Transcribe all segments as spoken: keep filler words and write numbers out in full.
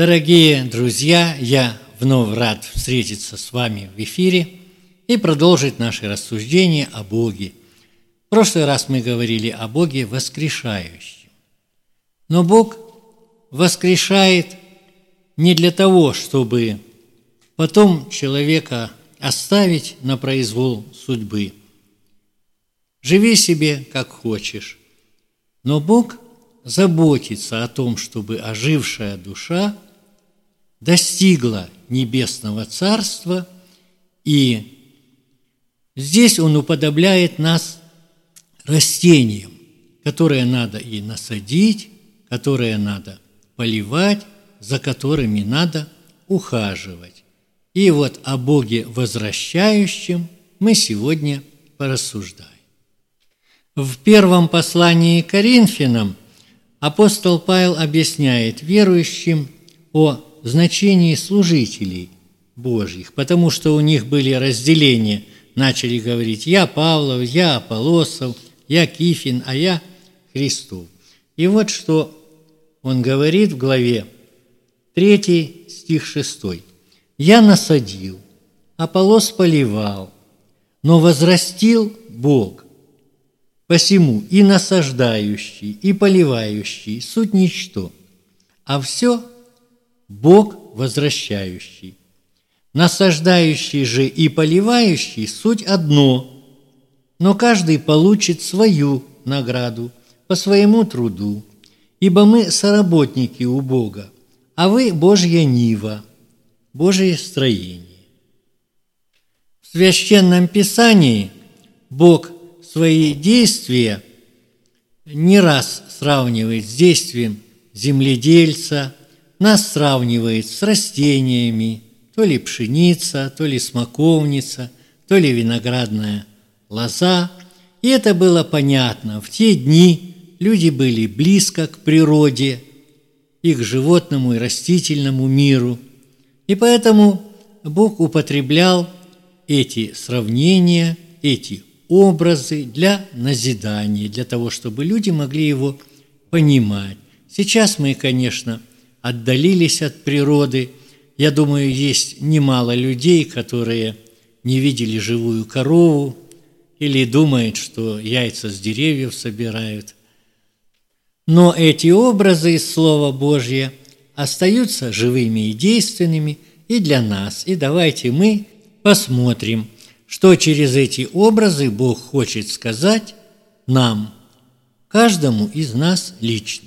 Дорогие друзья, я вновь рад встретиться с вами в эфире и продолжить наши рассуждения о Боге. В прошлый раз мы говорили о Боге воскрешающем. Но Бог воскрешает не для того, чтобы потом человека оставить на произвол судьбы. Живи себе, как хочешь. Но Бог заботится о том, чтобы ожившая душа достигла небесного царства, и здесь Он уподобляет нас растениям, которые надо и насадить, которые надо поливать, за которыми надо ухаживать. И вот о Боге возвращающем мы сегодня порассуждаем. В первом послании к Коринфянам апостол Павел объясняет верующим о значении служителей Божьих, потому что у них были разделения. Начали говорить: «Я Павлов, я Аполлосов, я Кифин, а я Христов». И вот что он говорит в главе третьей, стих шестой. «Я насадил, Аполлос поливал, но возрастил Бог. Посему и насаждающий, и поливающий суть ничто, а все Бог возвращающий. Насаждающий же и поливающий суть одно, но каждый получит свою награду по своему труду, ибо мы соработники у Бога, а вы Божья нива, Божие строение». В Священном Писании Бог свои действия не раз сравнивает с действием земледельца, нас сравнивает с растениями, то ли пшеница, то ли смоковница, то ли виноградная лоза. И это было понятно. В те дни люди были близко к природе и к животному и растительному миру. И поэтому Бог употреблял эти сравнения, эти образы для назидания, для того, чтобы люди могли его понимать. Сейчас мы, конечно, отдалились от природы. Я думаю, есть немало людей, которые не видели живую корову или думают, что яйца с деревьев собирают. Но эти образы из Слова Божьего остаются живыми и действенными и для нас. И давайте мы посмотрим, что через эти образы Бог хочет сказать нам, каждому из нас лично.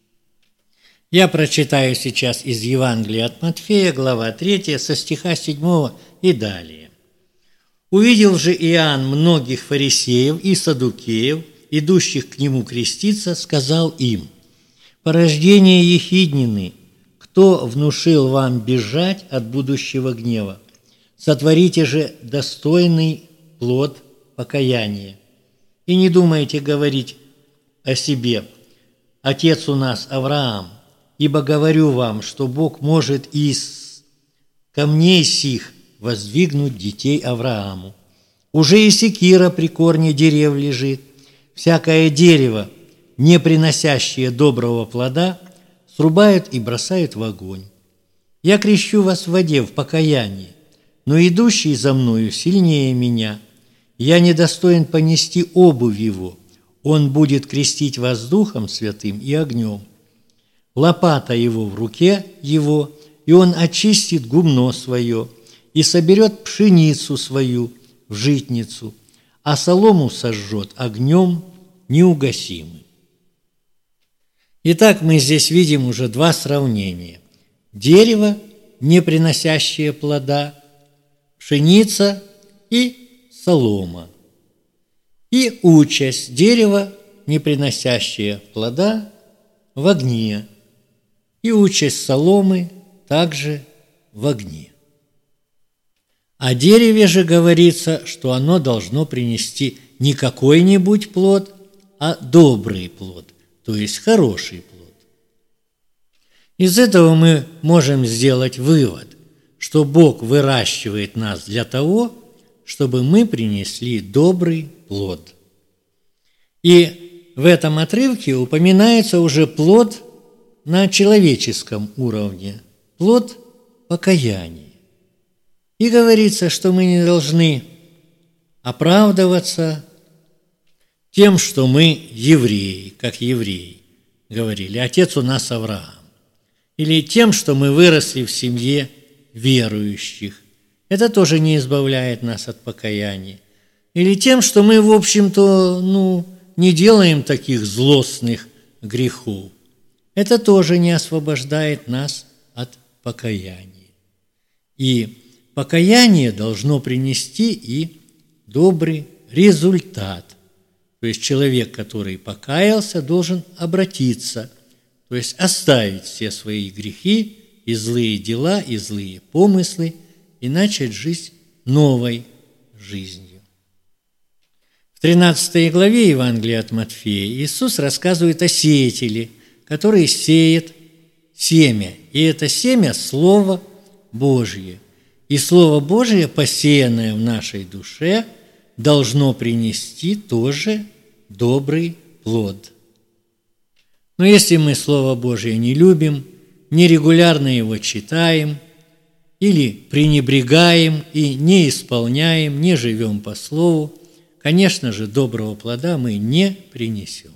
Я прочитаю сейчас из Евангелия от Матфея, глава третья, со стиха седьмого и далее. «Увидел же Иоанн многих фарисеев и саддукеев, идущих к нему креститься, сказал им: порождение ехиднины, кто внушил вам бежать от будущего гнева? Сотворите же достойный плод покаяния. И не думайте говорить о себе: отец у нас Авраам, ибо говорю вам, что Бог может из камней сих воздвигнуть детей Аврааму. Уже и секира при корне дерев лежит. Всякое дерево, не приносящее доброго плода, срубают и бросают в огонь. Я крещу вас в воде в покаянии, но идущий за мною сильнее меня. Я недостоин понести обувь его. Он будет крестить вас Духом Святым и огнем. Лопата его в руке его, и он очистит гумно свое, и соберет пшеницу свою в житницу, а солому сожжет огнем неугасимым». Итак, мы здесь видим уже два сравнения. Дерево, не приносящее плода, пшеница и солома. И участь дерева, не приносящее плода, в огне. И участь соломы также в огне. О дереве же говорится, что оно должно принести не какой-нибудь плод, а добрый плод, то есть хороший плод. Из этого мы можем сделать вывод, что Бог выращивает нас для того, чтобы мы принесли добрый плод. И в этом отрывке упоминается уже плод на человеческом уровне, плод покаяния. И говорится, что мы не должны оправдываться тем, что мы евреи, как евреи, говорили. Отец у нас Авраам. Или тем, что мы выросли в семье верующих. Это тоже не избавляет нас от покаяния. Или тем, что мы, в общем-то, ну, не делаем таких злостных грехов. Это тоже не освобождает нас от покаяния. И покаяние должно принести и добрый результат. То есть человек, который покаялся, должен обратиться, то есть оставить все свои грехи и злые дела, и злые помыслы, и начать жить новой жизнью. В тринадцатой главе Евангелия от Матфея Иисус рассказывает о сеятеле, который сеет семя. И это семя – Слово Божье. И Слово Божие, посеянное в нашей душе, должно принести тоже добрый плод. Но если мы Слово Божие не любим, нерегулярно его читаем или пренебрегаем и не исполняем, не живем по Слову, конечно же, доброго плода мы не принесем.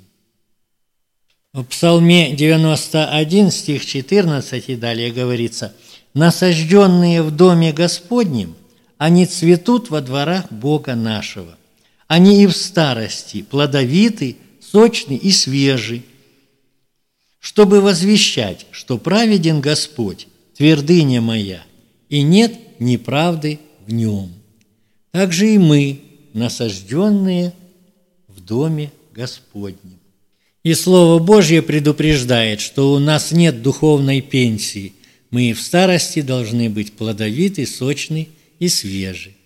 В Псалме девяносто один, стих четырнадцать и далее говорится: «Насажденные в доме Господнем, они цветут во дворах Бога нашего. Они и в старости плодовиты, сочны и свежи, чтобы возвещать, что праведен Господь, твердыня моя, и нет неправды в нем. Также и мы, насажденные в доме Господнем». И Слово Божье предупреждает, что у нас нет духовной пенсии. Мы и в старости должны быть плодовиты, сочны и свежи.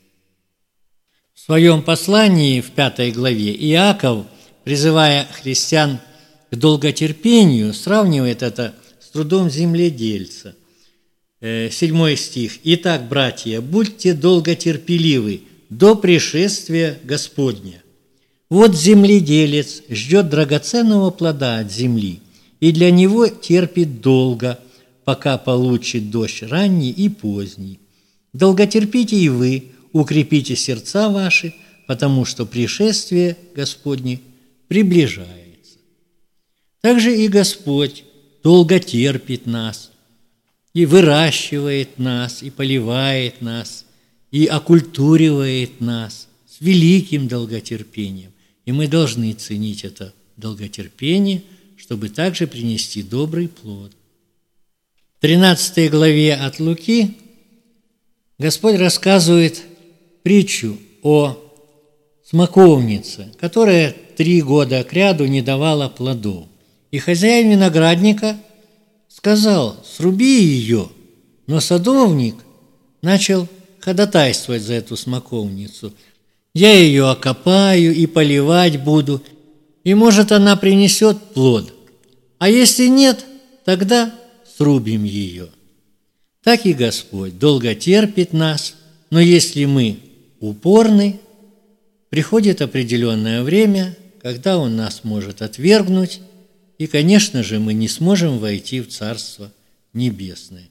В своем послании в пятой главе Иаков, призывая христиан к долготерпению, сравнивает это с трудом земледельца. Седьмой стих. «Итак, братья, будьте долготерпеливы до пришествия Господня. Вот земледелец ждет драгоценного плода от земли, и для него терпит долго, пока получит дождь ранний и поздний. Долготерпите и вы, укрепите сердца ваши, потому что пришествие Господне приближается». Также и Господь долго терпит нас, и выращивает нас, и поливает нас, и окультуривает нас с великим долготерпением. И мы должны ценить это долготерпение, чтобы также принести добрый плод. В тринадцатой главе от Луки Господь рассказывает притчу о смоковнице, которая три года кряду не давала плодов. И хозяин виноградника сказал: «Сруби ее». Но садовник начал ходатайствовать за эту смоковницу. «Я ее окопаю и поливать буду, и, может, она принесет плод. А если нет, тогда срубим ее». Так и Господь долго терпит нас, но если мы упорны, приходит определенное время, когда Он нас может отвергнуть, и, конечно же, мы не сможем войти в Царство Небесное.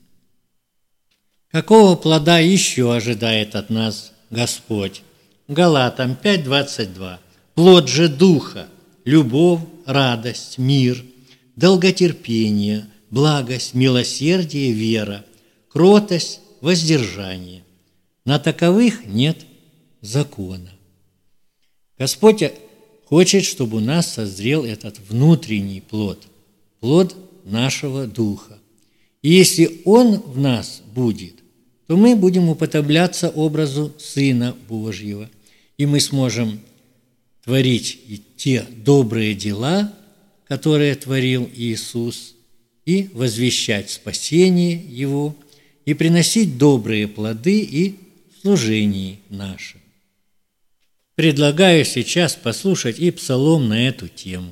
Какого плода еще ожидает от нас Господь? Галатам пять двадцать два. «Плод же Духа – любовь, радость, мир, долготерпение, благость, милосердие, вера, кротость, воздержание. На таковых нет закона». Господь хочет, чтобы у нас созрел этот внутренний плод, плод нашего Духа. И если Он в нас будет, то мы будем уподобляться образу Сына Божьего, и мы сможем творить и те добрые дела, которые творил Иисус, и возвещать спасение Его, и приносить добрые плоды и в служении нашем. Предлагаю сейчас послушать и псалом на эту тему.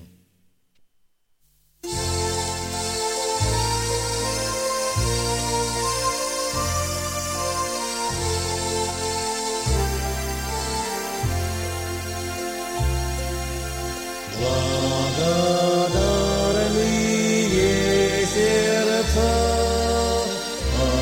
Благодарные сердца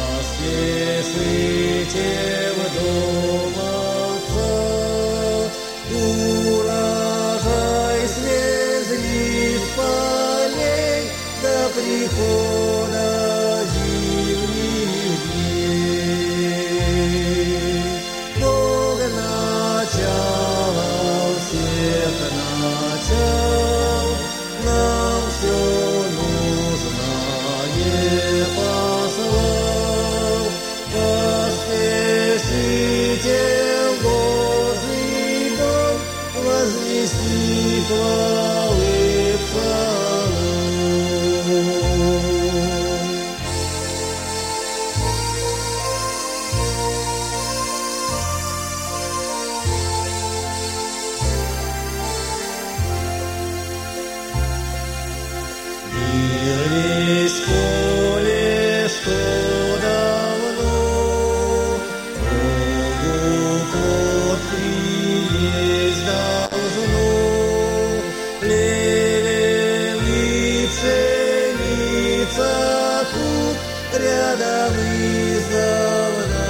рядом издавна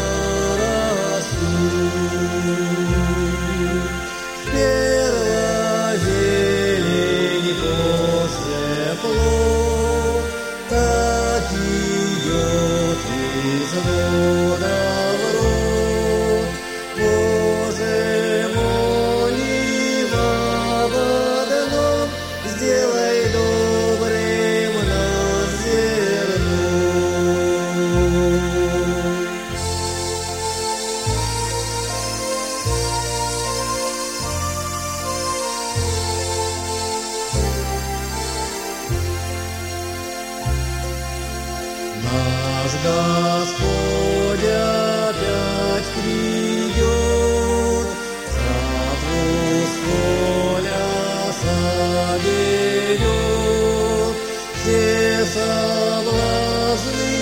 растут. Сперва зелень, после плод, так идет из рода в род. Боже, молим об одном, сделай добрым нас зерно. Наш Господь опять придет, жатву с поля соберет, все соблазны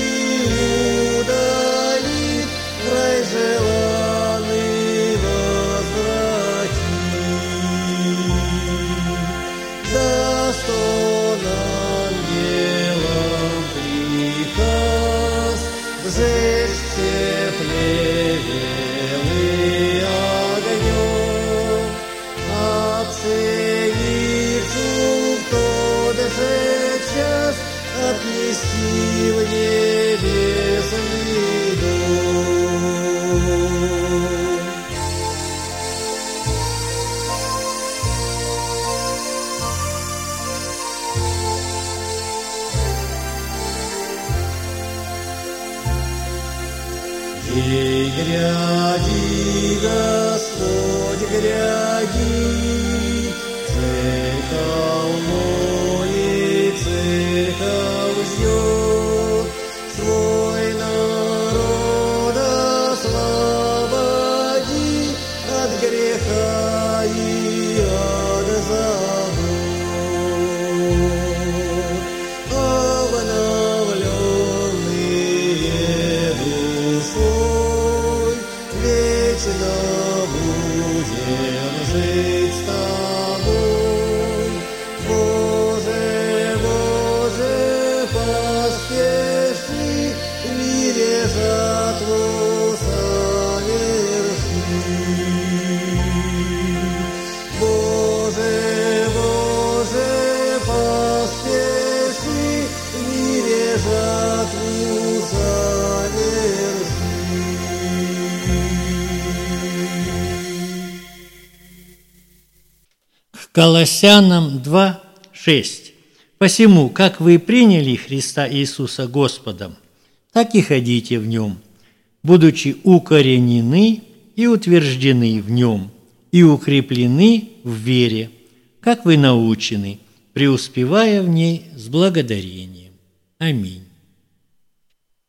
удалит, рай желанный возвратит. Даст Он ангелам приказ сжечь все плевелы огнем, оценивши в тот же час отнести в небесный дом. Ей гряди, Господь, гряди, церковь молит, церковь ждет, свой народ освободи от греха и от забот. Обновленные душой вечно будем жить с тобой. Боже, Боже, поспеши, в мире жатву соверши. Боже, Боже, поспеши, в мире жатву соверши. Колоссянам два, шесть. «Посему, как вы приняли Христа Иисуса Господом, так и ходите в Нем, будучи укоренены и утверждены в Нем, и укреплены в вере, как вы научены, преуспевая в ней с благодарением». Аминь.